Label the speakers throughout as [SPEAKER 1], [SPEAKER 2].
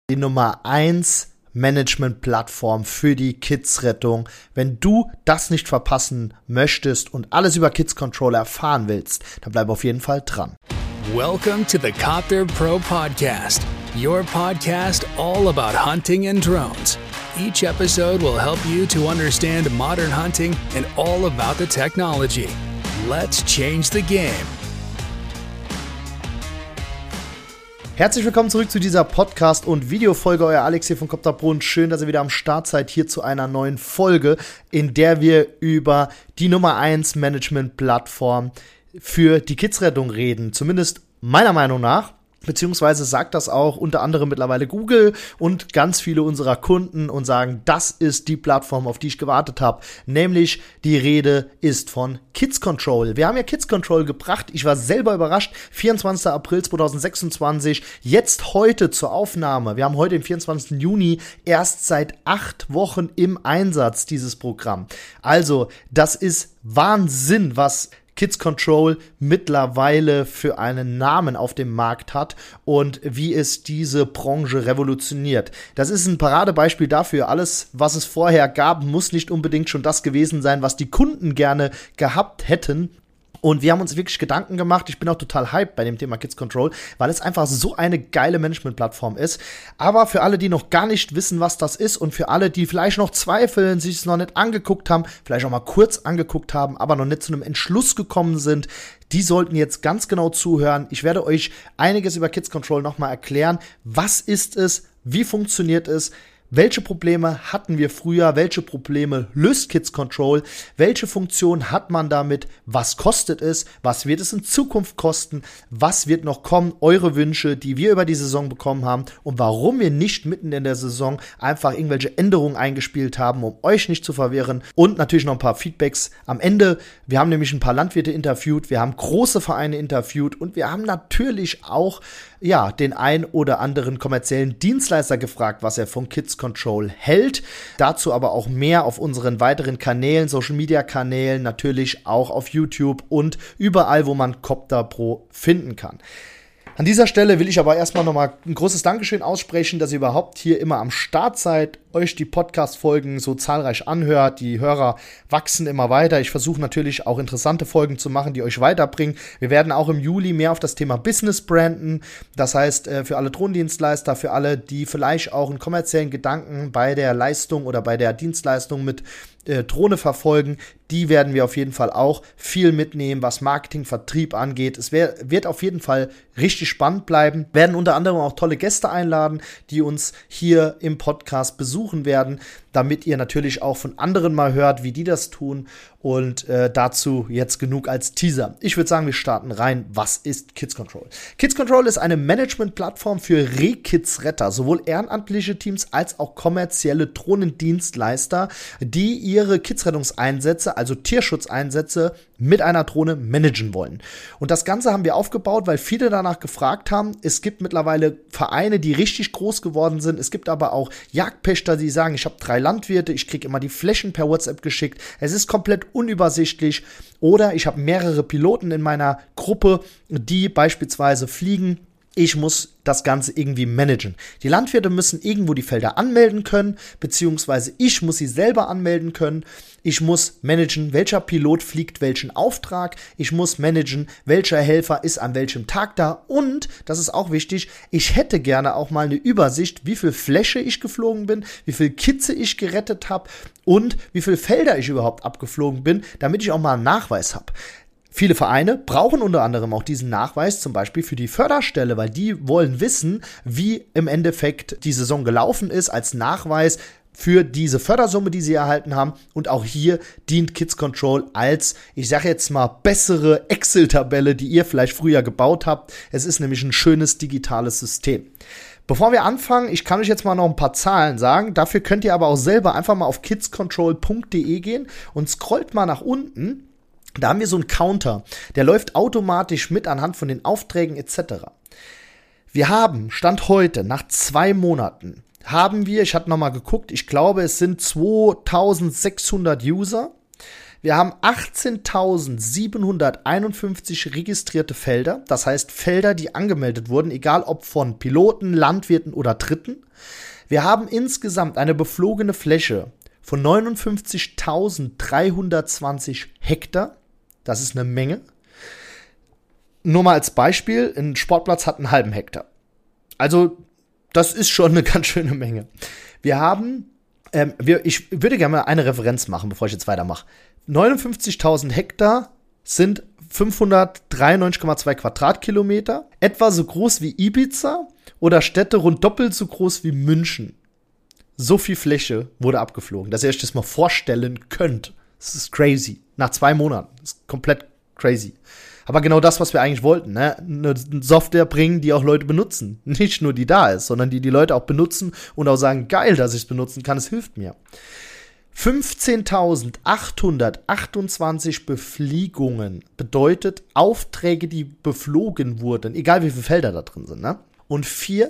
[SPEAKER 1] die Nummer 1 Management-Plattform für die Kids-Rettung. Wenn du das nicht verpassen möchtest und alles über Kids Control erfahren willst, dann bleib auf jeden Fall dran.
[SPEAKER 2] Welcome to the Copter Pro Podcast, your podcast all about hunting and drones. Each episode will help you to understand modern hunting and all about the technology. Let's change the game.
[SPEAKER 1] Herzlich willkommen zurück zu dieser Podcast- und Videofolge. Euer Alex hier von Copter Pro und schön, dass ihr wieder am Start seid hier zu einer neuen Folge, in der wir über die Nummer 1 Management-Plattform für die Kids-Rettung reden. Zumindest meiner Meinung nach. Beziehungsweise sagt das auch unter anderem mittlerweile Google und ganz viele unserer Kunden und sagen, das ist die Plattform, auf die ich gewartet habe. Nämlich die Rede ist von Kids Control. Wir haben ja Kids Control gebracht. Ich war selber überrascht. 24. April 2026. Jetzt heute zur Aufnahme. Wir haben heute den 24. Juni. Erst seit 8 Wochen im Einsatz dieses Programm. Also das ist Wahnsinn, was Kids Control mittlerweile für einen Namen auf dem Markt hat und wie es diese Branche revolutioniert. Das ist ein Paradebeispiel dafür. Alles, was es vorher gab, muss nicht unbedingt schon das gewesen sein, was die Kunden gerne gehabt hätten. Und wir haben uns wirklich Gedanken gemacht. Ich bin auch total hyped bei dem Thema Kids Control, weil es einfach so eine geile Management-Plattform ist. Aber für alle, die noch gar nicht wissen, was das ist und für alle, die vielleicht noch zweifeln, sich es noch nicht angeguckt haben, vielleicht auch mal kurz angeguckt haben, aber noch nicht zu einem Entschluss gekommen sind, die sollten jetzt ganz genau zuhören. Ich werde euch einiges über Kids Control nochmal erklären. Was ist es? Wie funktioniert es? Welche Probleme hatten wir früher? Welche Probleme löst Kids Control? Welche Funktion hat man damit? Was kostet es? Was wird es in Zukunft kosten? Was wird noch kommen? Eure Wünsche, die wir über die Saison bekommen haben und warum wir nicht mitten in der Saison einfach irgendwelche Änderungen eingespielt haben, um euch nicht zu verwirren. Und natürlich noch ein paar Feedbacks am Ende. Wir haben nämlich ein paar Landwirte interviewt, wir haben große Vereine interviewt und wir haben natürlich auch den ein oder anderen kommerziellen Dienstleister gefragt, was er von Kids Control hält. Dazu aber auch mehr auf unseren weiteren Kanälen, Social Media Kanälen, natürlich auch auf YouTube und überall, wo man Copter Pro finden kann. An dieser Stelle will ich aber erstmal nochmal ein großes Dankeschön aussprechen, dass ihr überhaupt hier immer am Start seid, euch die Podcast-Folgen so zahlreich anhört. Die Hörer wachsen immer weiter. Ich versuche natürlich auch interessante Folgen zu machen, die euch weiterbringen. Wir werden auch im Juli mehr auf das Thema Business branden. Das heißt, für alle Drohnendienstleister, für alle, die vielleicht auch einen kommerziellen Gedanken bei der Leistung oder bei der Dienstleistung mit Drohne verfolgen, die werden wir auf jeden Fall auch viel mitnehmen, was Marketing, Vertrieb angeht. Es wird auf jeden Fall richtig spannend bleiben. Wir werden unter anderem auch tolle Gäste einladen, die uns hier im Podcast besuchen werden, damit ihr natürlich auch von anderen mal hört, wie die das tun. Und dazu jetzt genug als Teaser. Ich würde sagen, wir starten rein. Was ist Kids Control? Kids Control ist eine Management-Plattform für Rehkids-Retter, sowohl ehrenamtliche Teams als auch kommerzielle Drohnendienstleister, die ihre Kids-Rettungseinsätze, also Tierschutzeinsätze, mit einer Drohne managen wollen. Und das Ganze haben wir aufgebaut, weil viele danach gefragt haben. Es gibt mittlerweile Vereine, die richtig groß geworden sind. Es gibt aber auch Jagdpächter, die sagen, ich habe 3 Landwirte, ich kriege immer die Flächen per WhatsApp geschickt. Es ist komplett unübersichtlich. Oder ich habe mehrere Piloten in meiner Gruppe, die beispielsweise fliegen. Ich muss das Ganze irgendwie managen. Die Landwirte müssen irgendwo die Felder anmelden können, beziehungsweise ich muss sie selber anmelden können. Ich muss managen, welcher Pilot fliegt welchen Auftrag. Ich muss managen, welcher Helfer ist an welchem Tag da. Und, das ist auch wichtig, ich hätte gerne auch mal eine Übersicht, wie viel Fläche ich geflogen bin, wie viel Kitze ich gerettet habe und wie viel Felder ich überhaupt abgeflogen bin, damit ich auch mal einen Nachweis habe. Viele Vereine brauchen unter anderem auch diesen Nachweis, zum Beispiel für die Förderstelle, weil die wollen wissen, wie im Endeffekt die Saison gelaufen ist, als Nachweis für diese Fördersumme, die sie erhalten haben. Und auch hier dient Kids Control als, ich sage jetzt mal, bessere Excel-Tabelle, die ihr vielleicht früher gebaut habt. Es ist nämlich ein schönes digitales System. Bevor wir anfangen, ich kann euch jetzt mal noch ein paar Zahlen sagen. Dafür könnt ihr aber auch selber einfach mal auf kidscontrol.de gehen und scrollt mal nach unten. Da haben wir so einen Counter, der läuft automatisch mit anhand von den Aufträgen etc. Wir haben, Stand heute, nach 2 Monaten, ich hatte nochmal geguckt, ich glaube, es sind 2600 User. Wir haben 18.751 registrierte Felder, das heißt Felder, die angemeldet wurden, egal ob von Piloten, Landwirten oder Dritten. Wir haben insgesamt eine beflogene Fläche von 59.320 Hektar. Das ist eine Menge. Nur mal als Beispiel, ein Sportplatz hat einen halben Hektar. Also das ist schon eine ganz schöne Menge. Wir haben, ich würde gerne mal eine Referenz machen, bevor ich jetzt weitermache. 59.000 Hektar sind 593,2 Quadratkilometer, etwa so groß wie Ibiza oder Städte rund doppelt so groß wie München. So viel Fläche wurde abgeflogen, dass ihr euch das mal vorstellen könnt. Das ist crazy. Nach 2 Monaten. Das ist komplett crazy. Aber genau das, was wir eigentlich wollten, ne? Eine Software bringen, die auch Leute benutzen. Nicht nur die da ist, sondern die Leute auch benutzen und auch sagen, geil, dass ich es benutzen kann, es hilft mir. 15.828 Befliegungen bedeutet Aufträge, die beflogen wurden, egal wie viele Felder da drin sind, ne? Und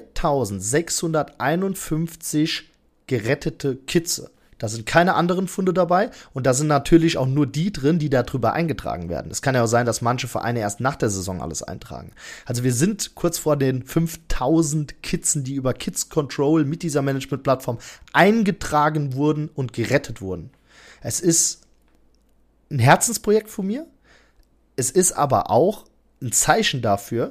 [SPEAKER 1] 4.651 gerettete Kitze. Da sind keine anderen Funde dabei und da sind natürlich auch nur die drin, die darüber eingetragen werden. Es kann ja auch sein, dass manche Vereine erst nach der Saison alles eintragen. Also wir sind kurz vor den 5.000 Kitzen, die über Kids Control mit dieser Management-Plattform eingetragen wurden und gerettet wurden. Es ist ein Herzensprojekt von mir. Es ist aber auch ein Zeichen dafür,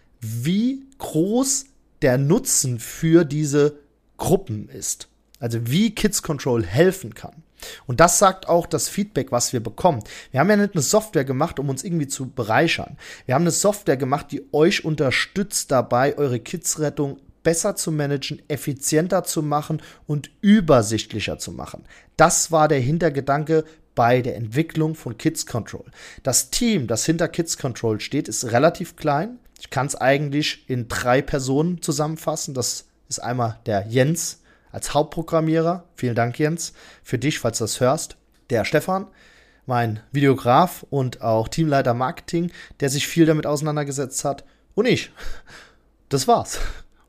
[SPEAKER 1] wie groß der Nutzen für diese Gruppen ist. Also wie Kids Control helfen kann. Und das sagt auch das Feedback, was wir bekommen. Wir haben ja nicht eine Software gemacht, um uns irgendwie zu bereichern. Wir haben eine Software gemacht, die euch unterstützt dabei, eure Kids-Rettung besser zu managen, effizienter zu machen und übersichtlicher zu machen. Das war der Hintergedanke bei der Entwicklung von Kids Control. Das Team, das hinter Kids Control steht, ist relativ klein. Ich kann es eigentlich in 3 Personen zusammenfassen. Das ist einmal der Jens als Hauptprogrammierer. Vielen Dank, Jens, für dich, falls du das hörst. Der Stefan, mein Videograf und auch Teamleiter Marketing, der sich viel damit auseinandergesetzt hat. Und ich. Das war's.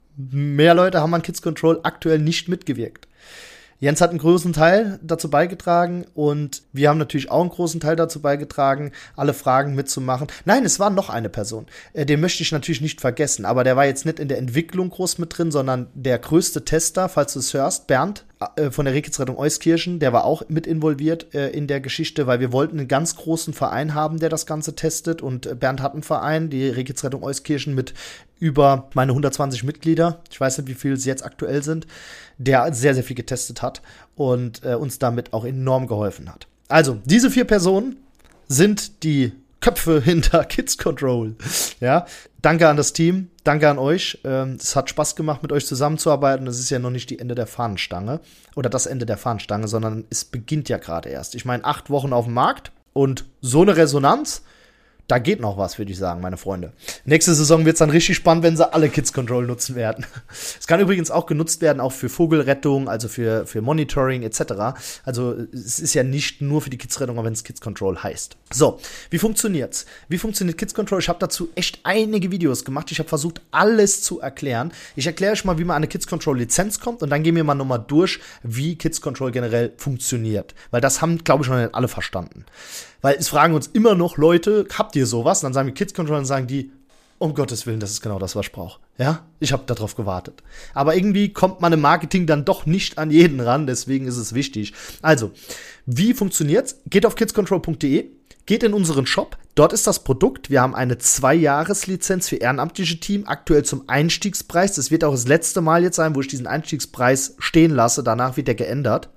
[SPEAKER 1] Mehr Leute haben an Kids Control aktuell nicht mitgewirkt. Jens hat einen großen Teil dazu beigetragen und wir haben natürlich auch einen großen Teil dazu beigetragen, alle Fragen mitzumachen. Nein, es war noch eine Person. Den möchte ich natürlich nicht vergessen, aber der war jetzt nicht in der Entwicklung groß mit drin, sondern der größte Tester, falls du es hörst, Bernd von der Rehkitzrettung Euskirchen, der war auch mit involviert in der Geschichte, weil wir wollten einen ganz großen Verein haben, der das Ganze testet und Bernd hat einen Verein, die Rehkitzrettung Euskirchen mit über meine 120 Mitglieder, ich weiß nicht, wie viele es jetzt aktuell sind, der sehr, sehr viel getestet hat und uns damit auch enorm geholfen hat. Also, diese 4 Personen sind die Köpfe hinter Kids Control. Ja, danke an das Team, danke an euch. Es hat Spaß gemacht, mit euch zusammenzuarbeiten. Das ist ja noch nicht die Ende der Fahnenstange oder das Ende der Fahnenstange, sondern es beginnt ja gerade erst. Ich meine, 8 Wochen auf dem Markt und so eine Resonanz. Da geht noch was, würde ich sagen, meine Freunde. Nächste Saison wird es dann richtig spannend, wenn sie alle Kids Control nutzen werden. Es kann übrigens auch genutzt werden, auch für Vogelrettung, also für Monitoring etc. Also es ist ja nicht nur für die Kids-Rettung, wenn es Kids Control heißt. So, wie funktioniert's? Wie funktioniert Kids Control? Ich habe dazu echt einige Videos gemacht. Ich habe versucht, alles zu erklären. Ich erkläre euch mal, wie man an eine Kids Control Lizenz kommt und dann gehen wir mal nochmal durch, wie Kids Control generell funktioniert. Weil das haben, glaube ich, noch nicht alle verstanden. Weil es fragen uns immer noch Leute, habt ihr sowas? Und dann sagen wir Kids Control und sagen die, um Gottes Willen, das ist genau das, was ich brauche. Ja, ich habe darauf gewartet. Aber irgendwie kommt man im Marketing dann doch nicht an jeden ran, deswegen ist es wichtig. Also, wie funktioniert's? Geht auf kidscontrol.de, geht in unseren Shop, dort ist das Produkt. Wir haben eine 2-Jahres-Lizenz für ehrenamtliche Team, aktuell zum Einstiegspreis. Das wird auch das letzte Mal jetzt sein, wo ich diesen Einstiegspreis stehen lasse. Danach wird der geändert.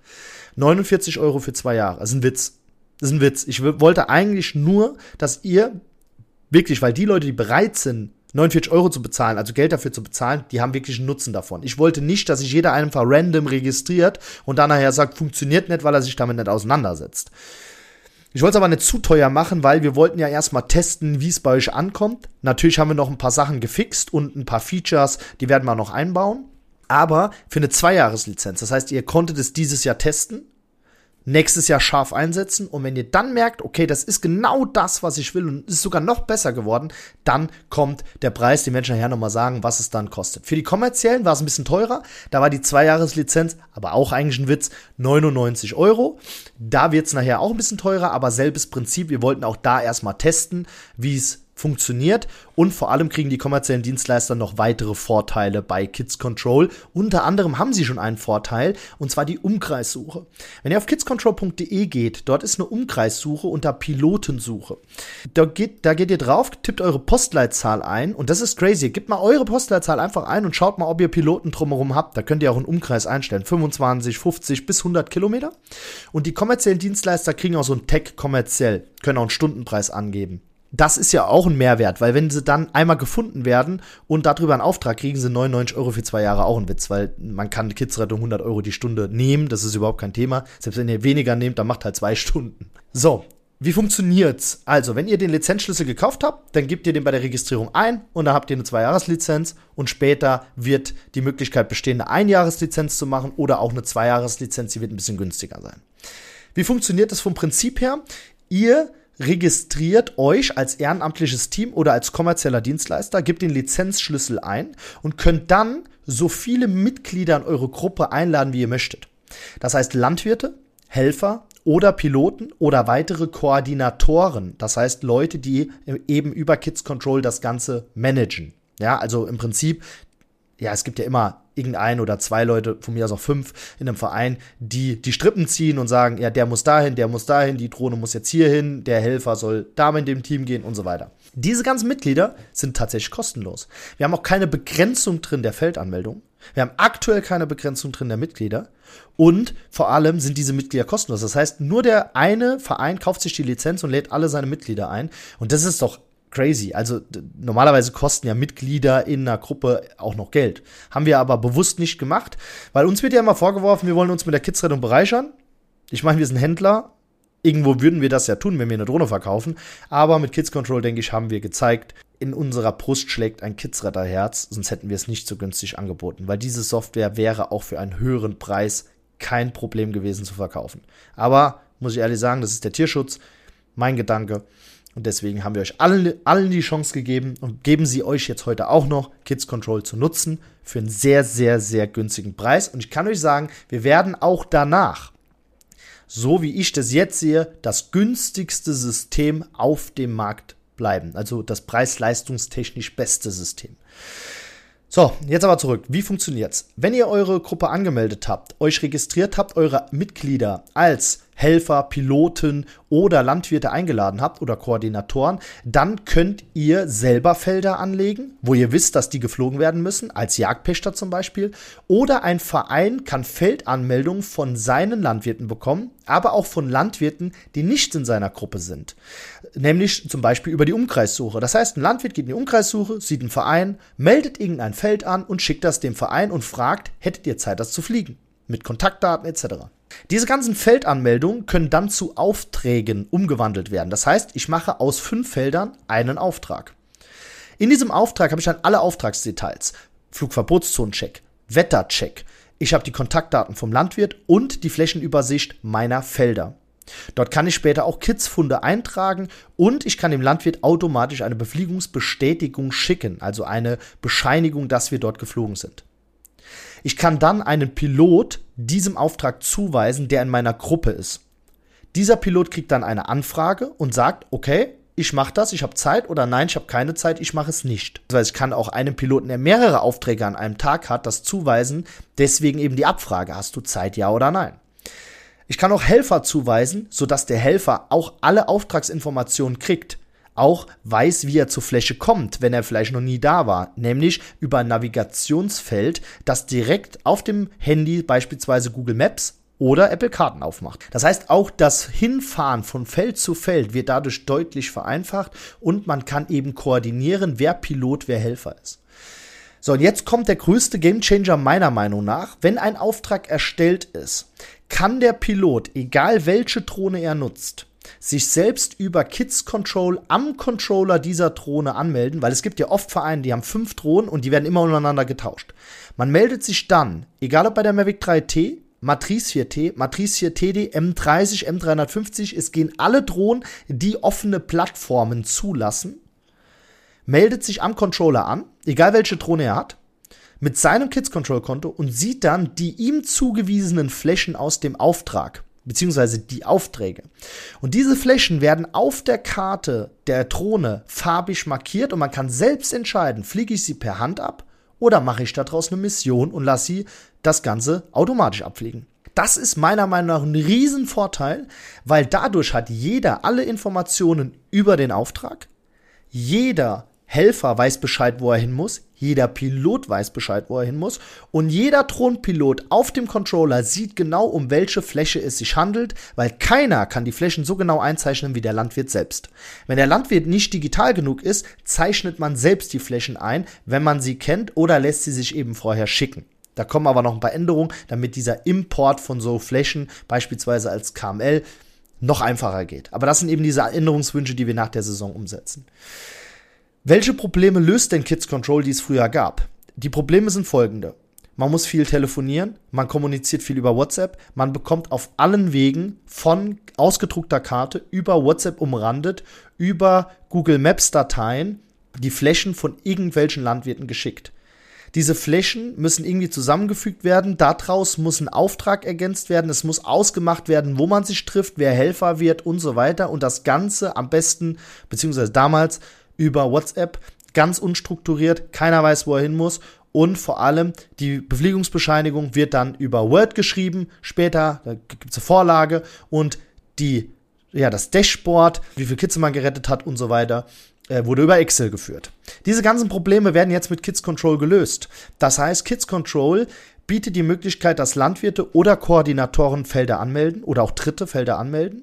[SPEAKER 1] 49 € für 2 Jahre, das ist ein Witz. Das ist ein Witz. Ich wollte eigentlich nur, dass ihr wirklich, weil die Leute, die bereit sind, 49 € zu bezahlen, also Geld dafür zu bezahlen, die haben wirklich einen Nutzen davon. Ich wollte nicht, dass sich jeder einfach random registriert und dann nachher sagt, funktioniert nicht, weil er sich damit nicht auseinandersetzt. Ich wollte es aber nicht zu teuer machen, weil wir wollten ja erstmal testen, wie es bei euch ankommt. Natürlich haben wir noch ein paar Sachen gefixt und ein paar Features, die werden wir noch einbauen. Aber für eine 2-Jahres-Lizenz, das heißt, ihr konntet es dieses Jahr testen, nächstes Jahr scharf einsetzen und wenn ihr dann merkt, okay, das ist genau das, was ich will und ist sogar noch besser geworden, dann kommt der Preis, den Menschen nachher nochmal sagen, was es dann kostet. Für die kommerziellen war es ein bisschen teurer, da war die 2-Jahres-Lizenz, aber auch eigentlich ein Witz, 99 €. Da wird es nachher auch ein bisschen teurer, aber selbes Prinzip, wir wollten auch da erstmal testen, wie es funktioniert und vor allem kriegen die kommerziellen Dienstleister noch weitere Vorteile bei Kids Control. Unter anderem haben sie schon einen Vorteil und zwar die Umkreissuche. Wenn ihr auf kidscontrol.de geht, dort ist eine Umkreissuche unter Pilotensuche. Da geht ihr drauf, tippt eure Postleitzahl ein und das ist crazy. Gebt mal eure Postleitzahl einfach ein und schaut mal, ob ihr Piloten drumherum habt. Da könnt ihr auch einen Umkreis einstellen, 25, 50 bis 100 Kilometer. Und die kommerziellen Dienstleister kriegen auch so einen Tag kommerziell, können auch einen Stundenpreis angeben. Das ist ja auch ein Mehrwert, weil wenn sie dann einmal gefunden werden und darüber einen Auftrag kriegen, sind 99 € für 2 Jahre auch ein Witz, weil man kann Kidsrettung 100 € die Stunde nehmen, das ist überhaupt kein Thema. Selbst wenn ihr weniger nehmt, dann macht halt 2 Stunden. So, wie funktioniert's? Also, wenn ihr den Lizenzschlüssel gekauft habt, dann gebt ihr den bei der Registrierung ein und dann habt ihr eine 2-Jahres-Lizenz und später wird die Möglichkeit bestehen, eine 1-Jahres-Lizenz zu machen oder auch eine 2-Jahres-Lizenz, die wird ein bisschen günstiger sein. Wie funktioniert das vom Prinzip her? Ihr registriert euch als ehrenamtliches Team oder als kommerzieller Dienstleister, gebt den Lizenzschlüssel ein und könnt dann so viele Mitglieder in eure Gruppe einladen, wie ihr möchtet. Das heißt Landwirte, Helfer oder Piloten oder weitere Koordinatoren. Das heißt Leute, die eben über Kids Control das Ganze managen. Ja, also im Prinzip, ja, es gibt ja immer irgendein oder 2 Leute, von mir aus auch 5 in einem Verein, die die Strippen ziehen und sagen, ja, der muss dahin, die Drohne muss jetzt hier hin, der Helfer soll da mit dem Team gehen und so weiter. Diese ganzen Mitglieder sind tatsächlich kostenlos. Wir haben auch keine Begrenzung drin der Feldanmeldung. Wir haben aktuell keine Begrenzung drin der Mitglieder und vor allem sind diese Mitglieder kostenlos. Das heißt, nur der eine Verein kauft sich die Lizenz und lädt alle seine Mitglieder ein und das ist doch crazy. Also normalerweise kosten ja Mitglieder in einer Gruppe auch noch Geld. Haben wir aber bewusst nicht gemacht, weil uns wird ja immer vorgeworfen, wir wollen uns mit der Kidsrettung bereichern. Ich meine, wir sind Händler. Irgendwo würden wir das ja tun, wenn wir eine Drohne verkaufen. Aber mit Kids Control, denke ich, haben wir gezeigt, in unserer Brust schlägt ein Kidsretterherz. Sonst hätten wir es nicht so günstig angeboten. Weil diese Software wäre auch für einen höheren Preis kein Problem gewesen zu verkaufen. Aber, muss ich ehrlich sagen, das ist der Tierschutz. Mein Gedanke. Und deswegen haben wir euch allen die Chance gegeben und geben sie euch jetzt heute auch noch, Kids Control zu nutzen für einen sehr, sehr, sehr günstigen Preis. Und ich kann euch sagen, wir werden auch danach, so wie ich das jetzt sehe, das günstigste System auf dem Markt bleiben. Also das preis-leistungstechnisch beste System. So, jetzt aber zurück. Wie funktioniert's? Wenn ihr eure Gruppe angemeldet habt, euch registriert habt, eure Mitglieder als Helfer, Piloten oder Landwirte eingeladen habt oder Koordinatoren, dann könnt ihr selber Felder anlegen, wo ihr wisst, dass die geflogen werden müssen, als Jagdpächter zum Beispiel. Oder ein Verein kann Feldanmeldungen von seinen Landwirten bekommen, aber auch von Landwirten, die nicht in seiner Gruppe sind. Nämlich zum Beispiel über die Umkreissuche. Das heißt, ein Landwirt geht in die Umkreissuche, sieht einen Verein, meldet irgendein Feld an und schickt das dem Verein und fragt, hättet ihr Zeit, das zu fliegen? Mit Kontaktdaten etc. Diese ganzen Feldanmeldungen können dann zu Aufträgen umgewandelt werden. Das heißt, ich mache aus 5 Feldern einen Auftrag. In diesem Auftrag habe ich dann alle Auftragsdetails. Flugverbotszonencheck, Wettercheck. Ich habe die Kontaktdaten vom Landwirt und die Flächenübersicht meiner Felder. Dort kann ich später auch Kidsfunde eintragen und ich kann dem Landwirt automatisch eine Befliegungsbestätigung schicken, also eine Bescheinigung, dass wir dort geflogen sind. Ich kann dann einen Pilot diesem Auftrag zuweisen, der in meiner Gruppe ist. Dieser Pilot kriegt dann eine Anfrage und sagt, okay, ich mache das, ich habe Zeit oder nein, ich habe keine Zeit, ich mache es nicht. Das heißt, ich kann auch einem Piloten, der mehrere Aufträge an einem Tag hat, das zuweisen, deswegen eben die Abfrage, hast du Zeit, ja oder nein? Ich kann auch Helfer zuweisen, sodass der Helfer auch alle Auftragsinformationen kriegt. Auch weiß, wie er zur Fläche kommt, wenn er vielleicht noch nie da war, nämlich über ein Navigationsfeld, das direkt auf dem Handy beispielsweise Google Maps oder Apple Karten aufmacht. Das heißt, auch das Hinfahren von Feld zu Feld wird dadurch deutlich vereinfacht und man kann eben koordinieren, wer Pilot, wer Helfer ist. So, und jetzt kommt der größte Gamechanger meiner Meinung nach. Wenn ein Auftrag erstellt ist, kann der Pilot, egal welche Drohne er nutzt, sich selbst über Kids Control am Controller dieser Drohne anmelden, weil es gibt ja oft Vereine, die haben 5 Drohnen und die werden immer untereinander getauscht. Man meldet sich dann, egal ob bei der Mavic 3T Matrice 4T, Matrice 4TD, M30, M350, es gehen alle Drohnen, die offene Plattformen zulassen, meldet sich am Controller an, egal welche Drohne er hat, mit seinem Kids-Control-Konto und sieht dann die ihm zugewiesenen Flächen aus dem Auftrag, beziehungsweise die Aufträge. Und diese Flächen werden auf der Karte der Drohne farbig markiert und man kann selbst entscheiden, fliege ich sie per Hand ab oder mache ich daraus eine Mission und lasse sie das Ganze automatisch abfliegen. Das ist meiner Meinung nach ein Riesenvorteil, weil dadurch hat jeder alle Informationen über den Auftrag. Jeder Helfer weiß Bescheid, wo er hin muss. Jeder Pilot weiß Bescheid, wo er hin muss. Und jeder Drohnenpilot auf dem Controller sieht genau, um welche Fläche es sich handelt, weil keiner kann die Flächen so genau einzeichnen wie der Landwirt selbst. Wenn der Landwirt nicht digital genug ist, zeichnet man selbst die Flächen ein, wenn man sie kennt oder lässt sie sich eben vorher schicken. Da kommen aber noch ein paar Änderungen, damit dieser Import von so Flächen, beispielsweise als KML, noch einfacher geht. Aber das sind eben diese Änderungswünsche, die wir nach der Saison umsetzen. Welche Probleme löst denn Kids Control, die es früher gab? Die Probleme sind folgende. Man muss viel telefonieren, man kommuniziert viel über WhatsApp, man bekommt auf allen Wegen von ausgedruckter Karte über WhatsApp umrandet, über Google Maps Dateien die Flächen von irgendwelchen Landwirten geschickt. Diese Flächen müssen irgendwie zusammengefügt werden, daraus muss ein Auftrag ergänzt werden, es muss ausgemacht werden, wo man sich trifft, wer Helfer wird und so weiter und das Ganze am besten, beziehungsweise damals, über WhatsApp, ganz unstrukturiert, keiner weiß, wo er hin muss und vor allem die Befliegungsbescheinigung wird dann über Word geschrieben, später gibt es eine Vorlage und das Dashboard, wie viele Kitze man gerettet hat und so weiter, wurde über Excel geführt. Diese ganzen Probleme werden jetzt mit Kids Control gelöst. Das heißt, Kids Control bietet die Möglichkeit, dass Landwirte oder Koordinatoren Felder anmelden oder auch Dritte Felder anmelden.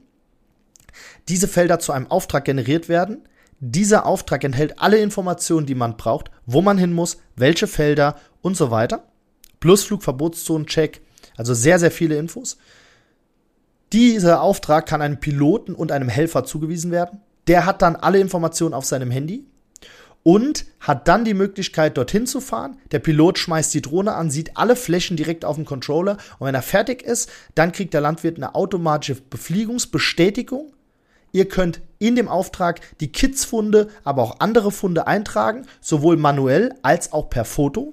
[SPEAKER 1] Diese Felder zu einem Auftrag generiert werden. Dieser Auftrag enthält alle Informationen, die man braucht, wo man hin muss, welche Felder und so weiter. Plus Flugverbotszonen-Check, also sehr, sehr viele Infos. Dieser Auftrag kann einem Piloten und einem Helfer zugewiesen werden. Der hat dann alle Informationen auf seinem Handy und hat dann die Möglichkeit, dorthin zu fahren. Der Pilot schmeißt die Drohne an, sieht alle Flächen direkt auf dem Controller und wenn er fertig ist, dann kriegt der Landwirt eine automatische Befliegungsbestätigung. Ihr könnt in dem Auftrag die Kids-Funde, aber auch andere Funde eintragen, sowohl manuell als auch per Foto.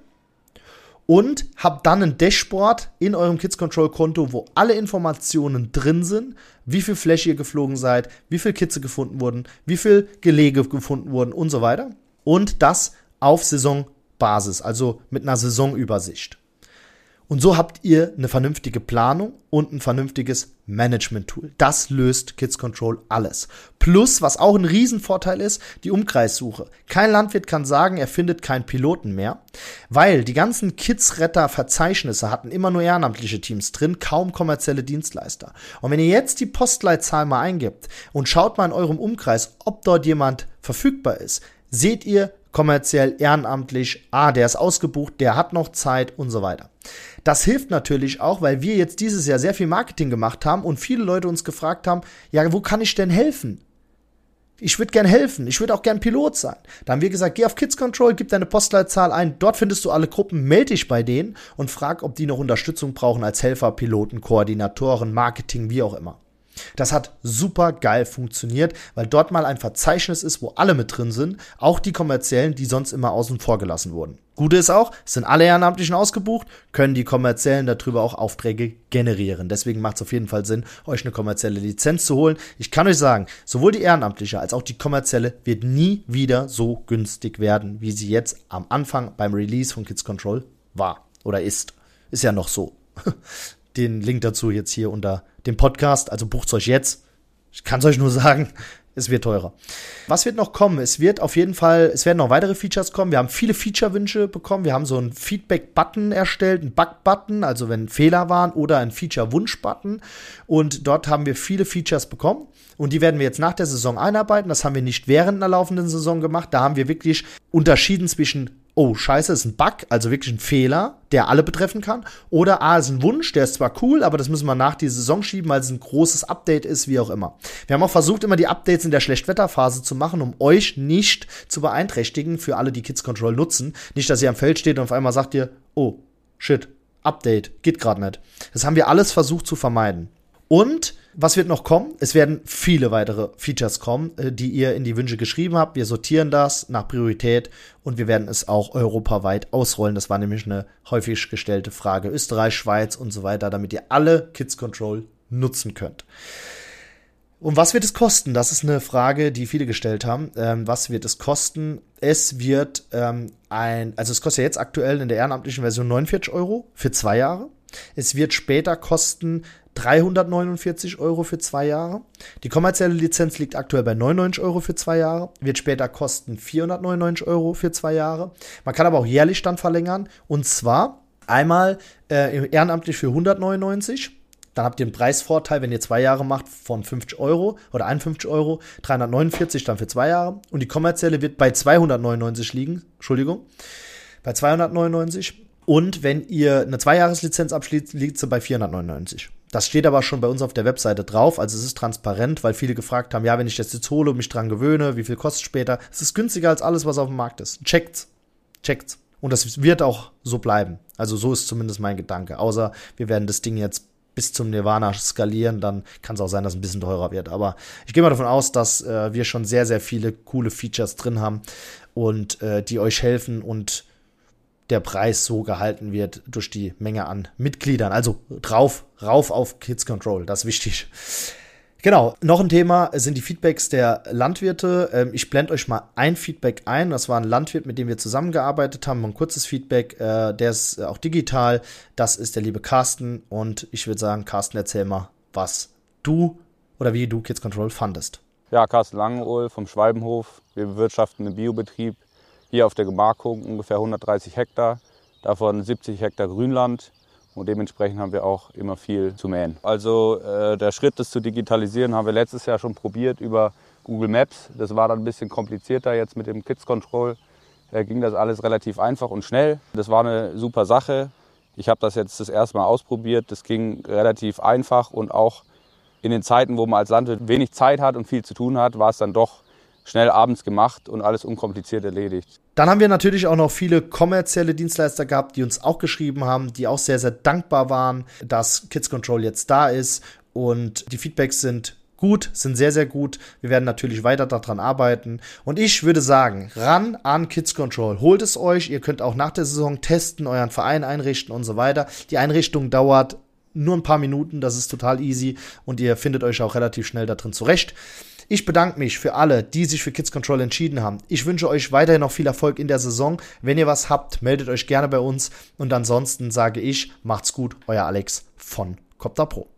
[SPEAKER 1] Und habt dann ein Dashboard in eurem Kids-Control-Konto, wo alle Informationen drin sind, wie viel Fläche ihr geflogen seid, wie viel Kitze gefunden wurden, wie viel Gelege gefunden wurden und so weiter. Und das auf Saisonbasis, also mit einer Saisonübersicht. Und so habt ihr eine vernünftige Planung und ein vernünftiges Management-Tool. Das löst Kids Control alles. Plus, was auch ein Riesenvorteil ist, die Umkreissuche. Kein Landwirt kann sagen, er findet keinen Piloten mehr, weil die ganzen Kids-Retter-Verzeichnisse hatten immer nur ehrenamtliche Teams drin, kaum kommerzielle Dienstleister. Und wenn ihr jetzt die Postleitzahl mal eingibt und schaut mal in eurem Umkreis, ob dort jemand verfügbar ist, seht ihr kommerziell, ehrenamtlich, der ist ausgebucht, der hat noch Zeit und so weiter. Das hilft natürlich auch, weil wir jetzt dieses Jahr sehr viel Marketing gemacht haben und viele Leute uns gefragt haben, ja, wo kann ich denn helfen? Ich würde gern helfen, ich würde auch gern Pilot sein. Da haben wir gesagt, geh auf Kids Control, gib deine Postleitzahl ein, dort findest du alle Gruppen, melde dich bei denen und frag, ob die noch Unterstützung brauchen als Helfer, Piloten, Koordinatoren, Marketing, wie auch immer. Das hat super geil funktioniert, weil dort mal ein Verzeichnis ist, wo alle mit drin sind, auch die kommerziellen, die sonst immer außen vor gelassen wurden. Gute ist auch, es sind alle Ehrenamtlichen ausgebucht, können die kommerziellen darüber auch Aufträge generieren. Deswegen macht es auf jeden Fall Sinn, euch eine kommerzielle Lizenz zu holen. Ich kann euch sagen, sowohl die ehrenamtliche als auch die kommerzielle wird nie wieder so günstig werden, wie sie jetzt am Anfang beim Release von Kids Control war oder ist. Ist ja noch so. Den Link dazu jetzt hier unter dem Podcast, also bucht's euch jetzt. Ich kann es euch nur sagen, es wird teurer. Was wird noch kommen? Es werden noch weitere Features kommen. Wir haben viele Feature-Wünsche bekommen. Wir haben so einen Feedback-Button erstellt, einen Bug-Button, also wenn Fehler waren, oder einen Feature-Wunsch-Button. Und dort haben wir viele Features bekommen. Und die werden wir jetzt nach der Saison einarbeiten. Das haben wir nicht während einer laufenden Saison gemacht. Da haben wir wirklich unterschieden zwischen oh, scheiße, ist ein Bug, also wirklich ein Fehler, der alle betreffen kann. Oder ist ein Wunsch, der ist zwar cool, aber das müssen wir nach die Saison schieben, weil es ein großes Update ist, wie auch immer. Wir haben auch versucht, immer die Updates in der Schlechtwetterphase zu machen, um euch nicht zu beeinträchtigen, für alle, die Kids Control nutzen. Nicht, dass ihr am Feld steht und auf einmal sagt ihr, oh, shit, Update, geht gerade nicht. Das haben wir alles versucht zu vermeiden. Und was wird noch kommen? Es werden viele weitere Features kommen, die ihr in die Wünsche geschrieben habt. Wir sortieren das nach Priorität und wir werden es auch europaweit ausrollen. Das war nämlich eine häufig gestellte Frage. Österreich, Schweiz und so weiter, damit ihr alle Kids Control nutzen könnt. Und was wird es kosten? Das ist eine Frage, die viele gestellt haben. Was wird es kosten? Es wird es kostet ja jetzt aktuell in der ehrenamtlichen Version 49 € für 2 Jahre. Es wird später kosten 349 € für 2 Jahre. Die kommerzielle Lizenz liegt aktuell bei 99 € für 2 Jahre. Wird später kosten 499 € für 2 Jahre. Man kann aber auch jährlich dann verlängern. Und zwar einmal ehrenamtlich für 199 €. Dann habt ihr einen Preisvorteil, wenn ihr 2 Jahre macht, von 50 € oder 51 €, 349 dann für 2 Jahre. Und die kommerzielle wird bei 299 liegen, bei 299. Und wenn ihr eine 2-Jahres-Lizenz abschließt, liegt sie bei 499. Das steht aber schon bei uns auf der Webseite drauf, also es ist transparent, weil viele gefragt haben, ja, wenn ich das jetzt hole und mich dran gewöhne, wie viel kostet es später? Es ist günstiger als alles, was auf dem Markt ist. Checkt's. Und das wird auch so bleiben. Also so ist zumindest mein Gedanke. Außer wir werden das Ding jetzt bis zum Nirvana skalieren, dann kann es auch sein, dass es ein bisschen teurer wird. Aber ich gehe mal davon aus, dass wir schon sehr, sehr viele coole Features drin haben und die euch helfen und der Preis so gehalten wird durch die Menge an Mitgliedern. Also rauf auf Kids Control, das ist wichtig. Genau, noch ein Thema sind die Feedbacks der Landwirte. Ich blende euch mal ein Feedback ein. Das war ein Landwirt, mit dem wir zusammengearbeitet haben. Ein kurzes Feedback, der ist auch digital. Das ist der liebe Carsten. Und ich würde sagen, Carsten, erzähl mal, wie du Kids Control fandest.
[SPEAKER 3] Ja, Carsten Langeohl vom Schwalbenhof. Wir bewirtschaften einen Biobetrieb hier auf der Gemarkung, ungefähr 130 Hektar, davon 70 Hektar Grünland. Und dementsprechend haben wir auch immer viel zu mähen. Also der Schritt, das zu digitalisieren, haben wir letztes Jahr schon probiert über Google Maps. Das war dann ein bisschen komplizierter. Jetzt mit dem Kids Control ging das alles relativ einfach und schnell. Das war eine super Sache. Ich habe das jetzt das erste Mal ausprobiert. Das ging relativ einfach und auch in den Zeiten, wo man als Landwirt wenig Zeit hat und viel zu tun hat, war es dann doch schnell abends gemacht und alles unkompliziert erledigt.
[SPEAKER 1] Dann haben wir natürlich auch noch viele kommerzielle Dienstleister gehabt, die uns auch geschrieben haben, die auch sehr, sehr dankbar waren, dass Kids Control jetzt da ist. Und die Feedbacks sind sehr, sehr gut. Wir werden natürlich weiter daran arbeiten. Und ich würde sagen, ran an Kids Control. Holt es euch. Ihr könnt auch nach der Saison testen, euren Verein einrichten und so weiter. Die Einrichtung dauert nur ein paar Minuten. Das ist total easy. Und ihr findet euch auch relativ schnell da drin zurecht. Ich bedanke mich für alle, die sich für Kids Control entschieden haben. Ich wünsche euch weiterhin noch viel Erfolg in der Saison. Wenn ihr was habt, meldet euch gerne bei uns. Und ansonsten sage ich, macht's gut, euer Alex von Copter Pro.